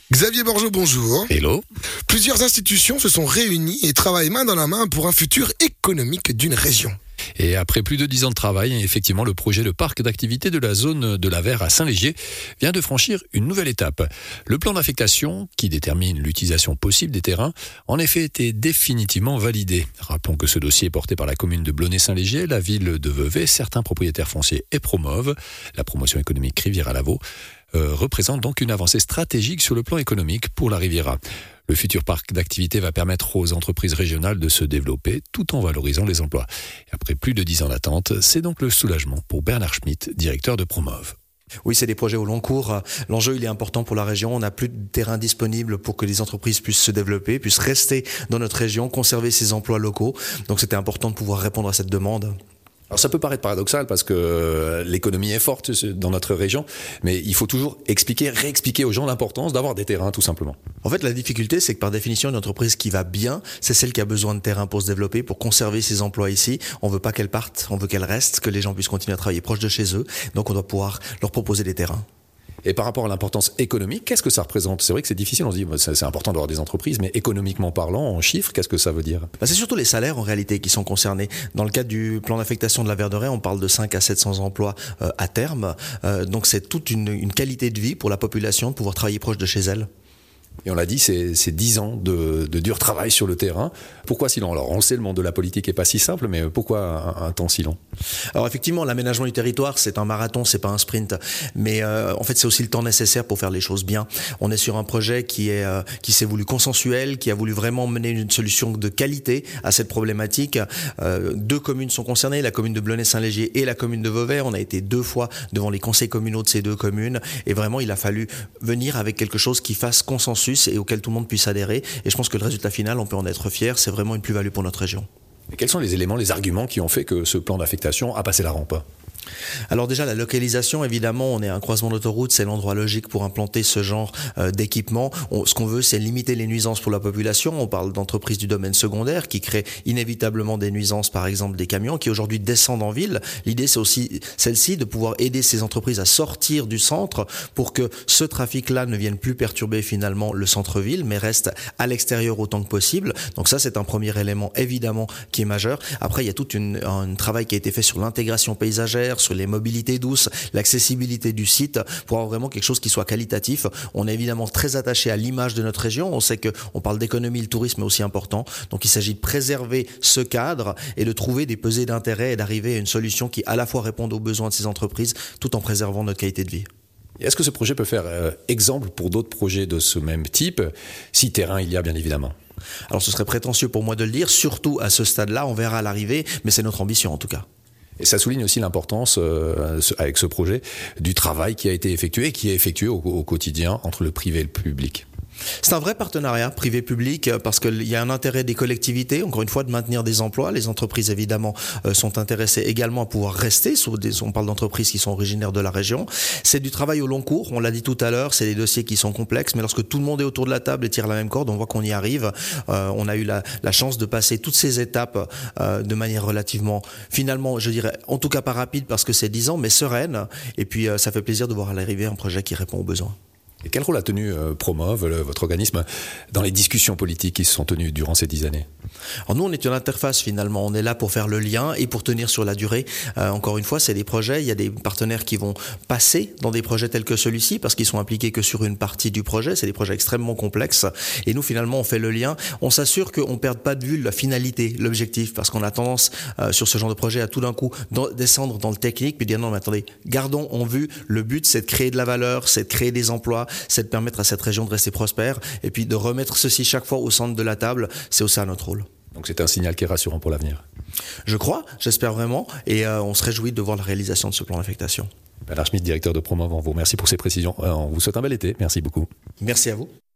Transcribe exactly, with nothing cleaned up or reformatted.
Xavier Borgeaud, bonjour. Hello. Plusieurs institutions se sont réunies et travaillent main dans la main pour un futur économique d'une région. Et après plus de dix ans de travail, effectivement, le projet de parc d'activité de la zone de la Verre à Saint-Léger vient de franchir une nouvelle étape. Le plan d'affectation, qui détermine l'utilisation possible des terrains, en effet était définitivement validé. Rappelons que ce dossier est porté par la commune de Blonay-Saint-Léger, la ville de Vevey, certains propriétaires fonciers et Promove. La promotion économique Riviera-Lavaux euh, représente donc une avancée stratégique sur le plan économique pour la Riviera. Le futur parc d'activité va permettre aux entreprises régionales de se développer tout en valorisant les emplois. Et après plus de dix ans d'attente, c'est donc le soulagement pour Bernard Schmitt, directeur de Promove. Oui, c'est des projets au long cours. L'enjeu, il est important pour la région. On n'a plus de terrain disponible pour que les entreprises puissent se développer, puissent rester dans notre région, conserver ses emplois locaux. Donc c'était important de pouvoir répondre à cette demande. Alors ça peut paraître paradoxal parce que l'économie est forte dans notre région, mais il faut toujours expliquer, réexpliquer aux gens l'importance d'avoir des terrains tout simplement. En fait, la difficulté, c'est que par définition, une entreprise qui va bien, c'est celle qui a besoin de terrain pour se développer, pour conserver ses emplois ici. On veut pas qu'elle parte, on veut qu'elle reste, que les gens puissent continuer à travailler proche de chez eux. Donc on doit pouvoir leur proposer des terrains. Et par rapport à l'importance économique, qu'est-ce que ça représente ? C'est vrai que c'est difficile, on se dit c'est important d'avoir des entreprises, mais économiquement parlant, en chiffres, qu'est-ce que ça veut dire ? Bah c'est surtout les salaires en réalité qui sont concernés. Dans le cadre du plan d'affectation de la Verderaie, on parle de cinq à sept cents emplois euh, à terme. Euh, donc c'est toute une, une qualité de vie pour la population de pouvoir travailler proche de chez elle. Et on l'a dit, c'est, c'est dix ans de, de dur travail sur le terrain. Pourquoi si long ? Alors on le sait, le monde de la politique n'est pas si simple, mais pourquoi un, un temps si long ? Alors effectivement, l'aménagement du territoire, c'est un marathon, c'est pas un sprint. Mais euh, en fait, c'est aussi le temps nécessaire pour faire les choses bien. On est sur un projet qui est euh, qui s'est voulu consensuel, qui a voulu vraiment mener une solution de qualité à cette problématique. Euh, deux communes sont concernées, la commune de Blonay-Saint-Léger et la commune de Vevey. On a été deux fois devant les conseils communaux de ces deux communes. Et vraiment, il a fallu venir avec quelque chose qui fasse consensus et auquel tout le monde puisse adhérer. Et je pense que le résultat final, on peut en être fier. C'est vraiment une plus-value pour notre région. Et quels sont les éléments, les arguments qui ont fait que ce plan d'affectation a passé la rampe ? Alors déjà, la localisation, évidemment, on est à un croisement d'autoroute, c'est l'endroit logique pour implanter ce genre euh, d'équipement. On, ce qu'on veut, c'est limiter les nuisances pour la population. On parle d'entreprises du domaine secondaire qui créent inévitablement des nuisances, par exemple des camions qui aujourd'hui descendent en ville. L'idée, c'est aussi celle-ci de pouvoir aider ces entreprises à sortir du centre pour que ce trafic-là ne vienne plus perturber finalement le centre-ville, mais reste à l'extérieur autant que possible. Donc ça, c'est un premier élément, évidemment, qui est majeur. Après, il y a tout une, un travail qui a été fait sur l'intégration paysagère, sur les mobilités douces, l'accessibilité du site, pour avoir vraiment quelque chose qui soit qualitatif. On est évidemment très attaché à l'image de notre région. On sait qu'on parle d'économie, le tourisme est aussi important. Donc il s'agit de préserver ce cadre et de trouver des pesées d'intérêt et d'arriver à une solution qui à la fois réponde aux besoins de ces entreprises tout en préservant notre qualité de vie. Est-ce que ce projet peut faire euh, exemple pour d'autres projets de ce même type, si terrain il y a bien évidemment ? Alors ce serait prétentieux pour moi de le dire, surtout à ce stade-là, on verra à l'arrivée, mais c'est notre ambition en tout cas. Et ça souligne aussi l'importance, euh, avec ce projet, du travail qui a été effectué et qui est effectué au, au quotidien entre le privé et le public. C'est un vrai partenariat privé-public parce qu'il y a un intérêt des collectivités, encore une fois, de maintenir des emplois. Les entreprises, évidemment, sont intéressées également à pouvoir rester. On parle d'entreprises qui sont originaires de la région. C'est du travail au long cours. On l'a dit tout à l'heure, c'est des dossiers qui sont complexes. Mais lorsque tout le monde est autour de la table et tire la même corde, on voit qu'on y arrive. Euh, on a eu la, la chance de passer toutes ces étapes euh, de manière relativement, finalement, je dirais, en tout cas pas rapide parce que c'est dix ans, mais sereine. Et puis, euh, ça fait plaisir de voir à l'arrivée un projet qui répond aux besoins. Et quel rôle a tenu euh, Promove, le, votre organisme, dans les discussions politiques qui se sont tenues durant ces dix années ? Alors nous, on est une interface finalement. On est là pour faire le lien et pour tenir sur la durée. Euh, encore une fois, c'est des projets. Il y a des partenaires qui vont passer dans des projets tels que celui-ci parce qu'ils sont impliqués que sur une partie du projet. C'est des projets extrêmement complexes. Et nous, finalement, on fait le lien. On s'assure qu'on ne perde pas de vue la finalité, l'objectif, parce qu'on a tendance euh, sur ce genre de projet à tout d'un coup dans, descendre dans le technique puis dire non, mais attendez, gardons en vue. Le but, c'est de créer de la valeur, c'est de créer des emplois, c'est de permettre à cette région de rester prospère et puis de remettre ceci chaque fois au centre de la table. C'est aussi ça notre rôle. Donc c'est un signal qui est rassurant pour l'avenir. Je crois, j'espère vraiment, et euh, on se réjouit de voir la réalisation de ce plan d'affectation. Bernard Schmitt, directeur de Promove, on vous remercie pour ces précisions. On vous souhaite un bel été. Merci beaucoup. Merci à vous.